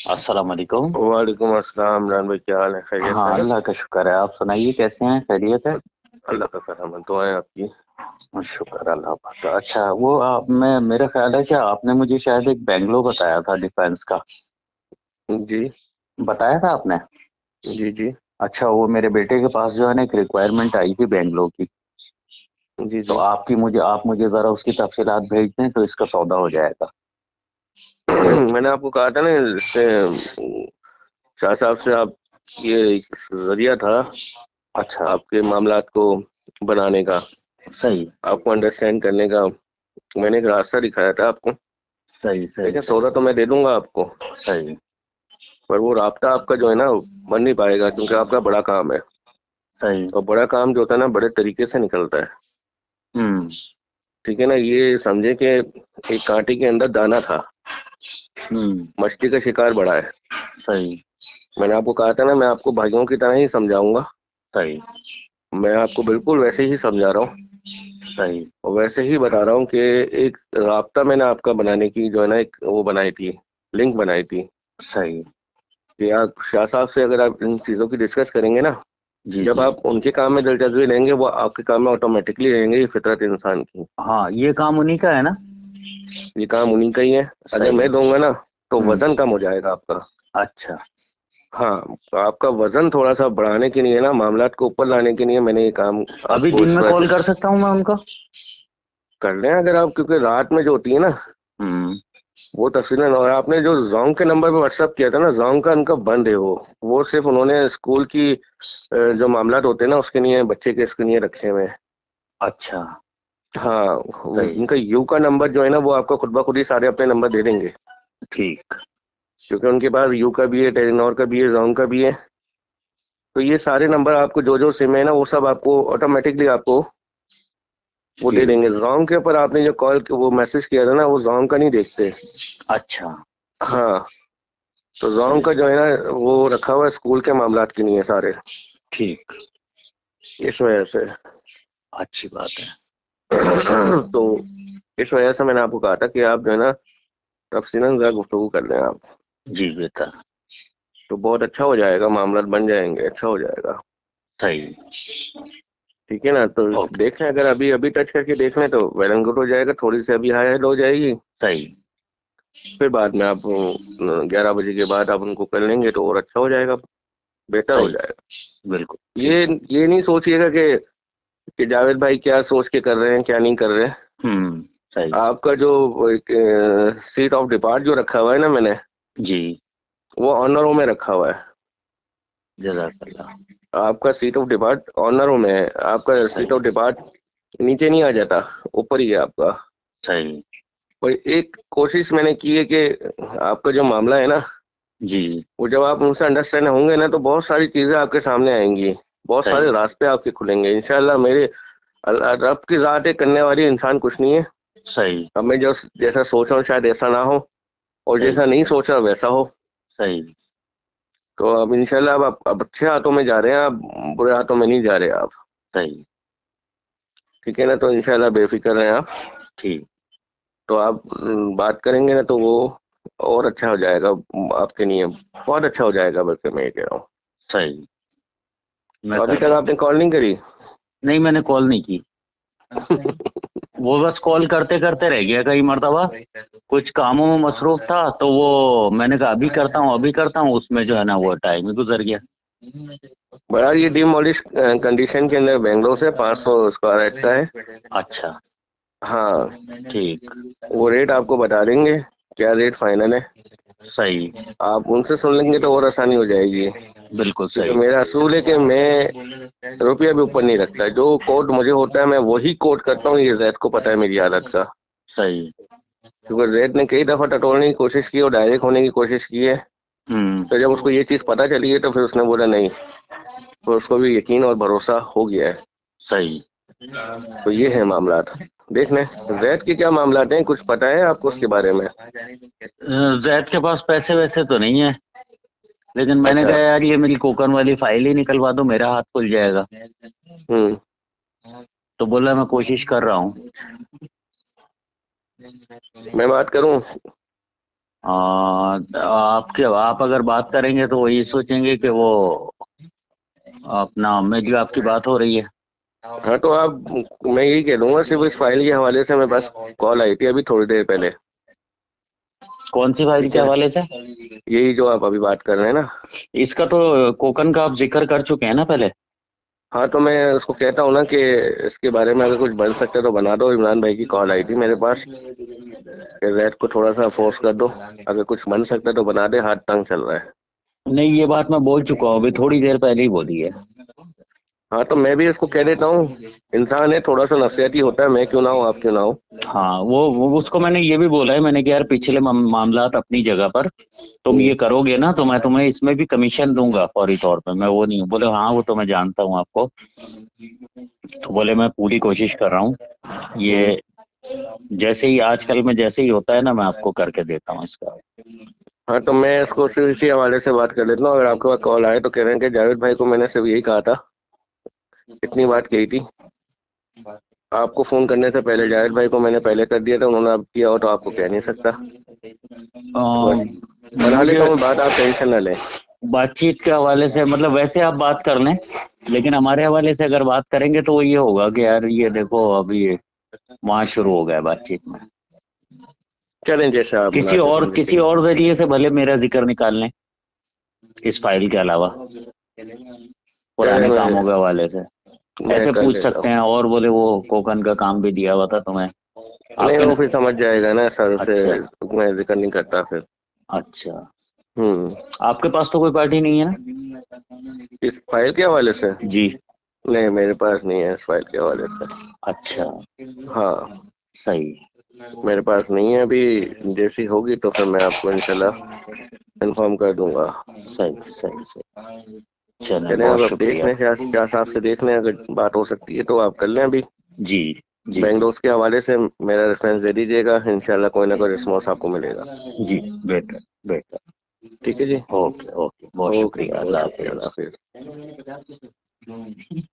السلام علیکم۔ وعلیکم السلام عمران بھائی، کیا حال ہے؟ خیریت ہاں، ہے؟ اللہ کا شکر ہے، آپ سنائیے کیسے ہیں؟ خیریت ہے؟ اللہ کا کرم ہے، دعائیں آپ کی۔ شکر اللہ کا۔ اچھا، وہ میں میرا خیال ہے کہ آپ نے مجھے شاید ایک بینگلو بتایا تھا ڈیفینس کا، جی بتایا تھا آپ نے؟ جی جی اچھا، وہ میرے بیٹے کے پاس جو ہے نا ایک ریکوائرمنٹ آئی تھی بینگلو کی، جی تو جی آپ مجھے ذرا اس کی تفصیلات بھیج دیں تو اس کا سودا ہو جائے گا۔ میں نے آپ کو کہا تھا نا، اس سے شاہ صاحب سے آپ یہ ایک ذریعہ تھا اچھا، آپ کے معاملات کو بنانے کا، صحیح آپ کو انڈرسٹینڈ کرنے کا۔ میں نے ایک راستہ دکھایا تھا آپ کو۔ صحیح صحیح دیکھیں، صحیح سودا تو میں دے دوں گا آپ کو، صحیح پر وہ رابطہ آپ کا جو ہے نا بن نہیں پائے گا، کیونکہ آپ کا بڑا کام ہے، صحیح۔ اور بڑا کام جو ہوتا ہے نا بڑے طریقے سے نکلتا ہے۔ ہوں ٹھیک ہے نا؟ یہ سمجھے کہ ایک کانٹے کے اندر دانا تھا، ہوں مچھلی کا شکار بڑا ہے۔ صحیح میں نے آپ کو کہا تھا نا، میں آپ کو بھائیوں کی طرح ہی سمجھاؤں گا۔ صحیح میں آپ کو بالکل ویسے ہی سمجھا رہا ہوں، صحیح اور ویسے ہی بتا رہا ہوں کہ ایک رابطہ میں نے آپ کا بنانے کی جو ہے نا ایک وہ بنائی تھی، لنک بنائی تھی، صحیح۔ کہ آپ شاہ صاحب سے اگر آپ ان چیزوں کی ڈسکس کریں گے نا، جی جب جی، آپ ان کے کام میں دلچسپی لیں گے، وہ آپ کے کام میں آٹومیٹکلی رہیں گے۔ یہ فطرت انسان کی، ہاں، یہ کام انہیں کا ہے نا؟ یہ کام انہیں کا ہی ہے۔ اگر صحیح۔ میں دوں گا نا تو ہوں وزن کم ہو جائے گا آپ کا۔ اچھا، ہاں، آپ کا وزن تھوڑا سا بڑھانے کے لیے نا، معاملات کو اوپر لانے کے لیے میں نے یہ کام آپ ابھی کو دن اس میں وجہ سے کال کر سکتا ہوں میں ان کو؟ کر لیں اگر آپ، کیونکہ رات میں جو ہوتی ہے نا ہوں وہ تفصیلیں، اور آپ نے جو زونگ کے نمبر پہ واٹس ایپ کیا تھا نا، زونگ کا ان کا بند ہے، وہ صرف انہوں نے اسکول کی جو معاملات ہوتے ہیں نا اس کے لیے، بچے کے اس کے لیے رکھے ہوئے ہیں۔ اچھا، ہاں، صحیح، ان کا یو کا نمبر جو ہے نا وہ آپ کو خود بخود ہی سارے اپنے نمبر دے دیں گے، ٹھیک، کیونکہ ان کے پاس یو کا بھی ہے، ٹیلینور کا بھی ہے، زونگ کا بھی ہے۔ تو یہ سارے نمبر آپ کو جو سم ہے نا وہ سب آپ کو آٹومیٹکلی آپ کو وہ دے دیں ٹھیک، گے۔ زونگ کے اوپر آپ نے جو وہ میسج کیا تھا نا، وہ زونگ کا نہیں دیکھتے۔ اچھا، ہاں، تو زونگ صحیح، کا جو ہے نا وہ رکھا ہوا ہے اسکول کے معاملات کے لیے سارے، ٹھیک، اس وجہ سے۔ اچھی بات ہے۔ تو اس وجہ سے میں نے آپ کو کہا تھا کہ آپ جو ہے نا تفصیلاً ذرا گفتگو کر لیں آپ، جی بہتر، تو بہت اچھا ہو جائے گا، معاملات بن جائیں گے، اچھا ہو جائے گا۔ صحیح، ٹھیک ہے نا؟ تو اوکے، دیکھ لیں، اگر ابھی ٹچ کر کے دیکھ لیں تو ویل اینڈ گڈ ہو جائے گا، تھوڑی سی ابھی ہائی ہیڈ ہو جائے گی، صحیح، پھر بعد میں آپ 11 بجے کے بعد آپ ان کو کر لیں گے تو اور اچھا ہو جائے گا، بہتر ہو صحیح، جائے گا۔ بالکل ٹھیک ہے۔ یہ نہیں سوچیے گا کہ جاوید بھائی کیا سوچ کے کر رہے ہیں، کیا نہیں کر رہے ہیں۔ صحیح، آپ کا جو سیٹ آف ڈپارٹ جو رکھا ہوا ہے نا میں نے، جی، وہ آنروں میں رکھا ہوا ہے۔ جزاک اللہ، آپ کا سیٹ آف ڈپارٹ آنروں میں ہے، آپ کا سیٹ صحیح، آف ڈپارٹ نیچے نہیں آ جاتا، اوپر ہی ہے آپ کا۔ صحیح، اور ایک کوشش میں نے کی ہے کہ آپ کا جو معاملہ ہے نا، جی، وہ جب آپ ان سے انڈرسٹینڈ ہوں گے نا تو بہت ساری چیزیں آپ کے سامنے آئیں گی، بہت سارے صحیح، راستے آپ کے کھلیں گے انشاءاللہ۔ میرے رب کی ذات ہے، کرنے والی انسان کچھ نہیں ہے۔ صحیح، اب میں جیسا سوچ رہا ہوں شاید ایسا نہ ہو، اور صحیح، جیسا نہیں سوچ رہا ویسا ہو۔ صحیح، تو اب انشاءاللہ اب اچھے ہاتھوں میں جا رہے ہیں آپ، برے ہاتھوں میں نہیں جا رہے آپ۔ صحیح، ٹھیک ہے نا؟ تو انشاءاللہ بے فکر رہیں آپ۔ ٹھیک، تو آپ بات کریں گے نا تو وہ اور اچھا ہو جائے گا آپ کے لیے، بہت اچھا ہو جائے گا، بلکہ میں یہ کہہ رہا ہوں۔ صحیح، میں تو ابھی تک کرتا آپ ہوں۔ نے کال نہیں کری؟ نہیں، میں نے کال نہیں کی، وہ بس کال کرتے کرتے رہ گیا کئی مرتبہ، کچھ کاموں میں مصروف تھا تو وہ میں نے کہا ابھی کرتا ہوں، اس میں جو ہے نا وہ ٹائم ہی گزر گیا۔ بڑا یہ ڈی مالش کنڈیشن کے اندر بنگلور سے 500 اسکوائر فٹ کا ہے۔ اچھا، ہاں، ٹھیک، وہ ریٹ آپ کو بتا دیں گے، کیا ریٹ فائنل ہے۔ صحیح، آپ ان سے سن لیں گے تو اور آسانی ہو جائے گی، بالکل کیونکہ صحیح، میرا اصول ہے کہ میں روپیہ بھی اوپر نہیں رکھتا، جو کوٹ مجھے ہوتا ہے میں وہی کوٹ کرتا ہوں۔ یہ زید کو پتہ ہے میری عادت کا، صحیح، کیونکہ زید نے کئی دفعہ ٹٹولنے کی کوشش کی اور ڈائریکٹ ہونے کی کوشش کی ہے، تو جب اس کو یہ چیز پتہ چلی ہے تو پھر اس نے بولا نہیں، تو اس کو بھی یقین اور بھروسہ ہو گیا ہے۔ صحیح۔ تو یہ ہے معاملات، دیکھ لیں۔ زید کے کیا معاملات ہیں، کچھ پتہ ہے آپ کو اس کے بارے میں؟ زید کے پاس پیسے ویسے تو نہیں ہیں، لیکن میں نے اچھا، کہا یار یہ میری کوکن والی فائل ہی نکلوا دو، میرا ہاتھ کھل جائے گا، ہوں، تو بولا میں کوشش کر رہا ہوں۔ میں بات کروں؟ آپ اگر بات کریں گے تو وہ یہ سوچیں گے کہ وہ اپنا میری آپ کی بات ہو رہی ہے. ہاں تو آپ، میں یہی کہہ دوں گا صرف اس فائل کے حوالے سے میرے پاس کال آئی تھی ابھی تھوڑی دیر پہلے. کون سی فائل ٹھیک کے ہے، حوالے سے؟ یہی جو آپ ابھی بات کر رہے ہیں نا. اس کا تو کوکن کا آپ ذکر کر چکے ہیں نا پہلے. ہاں تو میں اس کو کہتا ہوں نا کہ اس کے بارے میں اگر کچھ بن سکتا ہے تو بنا دو. عمران بھائی کی کال آئی تھی میرے پاس کہ زید کو تھوڑا سا فورس کر دو، اگر کچھ بن سکتا ہے تو بنا دے، ہاتھ تنگ چل رہا ہے. نہیں، یہ بات میں بول چکا ہوں، ابھی تھوڑی دیر پہلے ہی بولی ہے. ہاں تو میں بھی اس کو کہہ دیتا ہوں، انسان ہے تھوڑا سا نفسیاتی ہوتا ہے، میں کیوں نہ ہوں، آپ کیوں نہ ہوں. ہاں، وہ اس کو میں نے یہ بھی بولا ہے، میں نے کہ یار پچھلے معاملات اپنی جگہ پر، تم یہ کرو گے نا تو میں تمہیں اس میں بھی کمیشن دوں گا فوری طور پہ. میں وہ نہیں ہوں. بولے ہاں وہ تو میں جانتا ہوں آپ کو. تو بولے میں پوری کوشش کر رہا ہوں، یہ جیسے ہی آج کل میں جیسے ہی ہوتا ہے نا میں آپ کو کر کے دیتا ہوں اس کا. ہاں تو میں اس کو صرف اسی حوالے سے بات کر لیتا ہوں. اگر آپ کے پاس کال آئے تو کہہ رہے ہیں کہ جاوید بھائی کو میں نے صرف یہی کہا تھا، اتنی بات کہی تھی. آپ کو فون کرنے سے پہلے جاوید بھائی کو میں نے پہلے کر دیا تھا، انہوں نے اب کیا ہو تو آپ کو کہہ نہیں سکتا. بس بنا لیتا مجھے ہوں بات، آپ ٹینشن نہ لیں. بات چیت کے حوالے سے مطلب ویسے آپ بات کر لیں، لیکن ہمارے حوالے سے اگر بات کریں گے تو وہ یہ ہوگا کہ یار یہ دیکھو ابھی وہاں شروع ہو گیا بات چیت میں. چلیں جیسا آپ مناسب کسی سمجھیں. اور ذریعے سے بھلے میرا ذکر نکال لیں اس فائل کے علاوہ، چلیں پرانے کاموں کے حوالے سے میں ایسے کر پوچھ لیتا سکتے ہوں. ہیں. اور بولے وہ کوکن کا کام بھی دیا ہوا تھا تمہیں، آپ نہیں کے وہ پھر سمجھ جائے گا نا سر سے، اچھا میں ذکر نہیں کرتا پھر. اچھا، آپ کے پاس تو کوئی پارٹی نہیں ہے اس فائل کے حوالے سے نا؟ جی. نہیں، میرے پاس نہیں ہے اس فائل کے حوالے سے. اچھا، ہاں صحیح. میرے پاس نہیں ہے ابھی. جیسی ہوگی تو پھر میں آپ کو انشاءاللہ انفارم کر دوں گا. صحیح صحیح صحیح. چلیں، چلیں بہت اب دیکھ شکریہ. لیں کیا صاحب سے دیکھ لیں، اگر بات ہو سکتی ہے تو آپ کر لیں. ابھی جی جی بینک دوست کے حوالے سے میرا ریفرنس دے دیجیے گا، انشاءاللہ کوئی نہ کوئی رسپانس آپ کو ملے گا. جی، بہتر بہتر. ٹھیک ہے جی. اوکے اوکے، بہت اوکے شکریہ. جی، بہت اللہ شکریہ. اللہ حافظ. حافظ.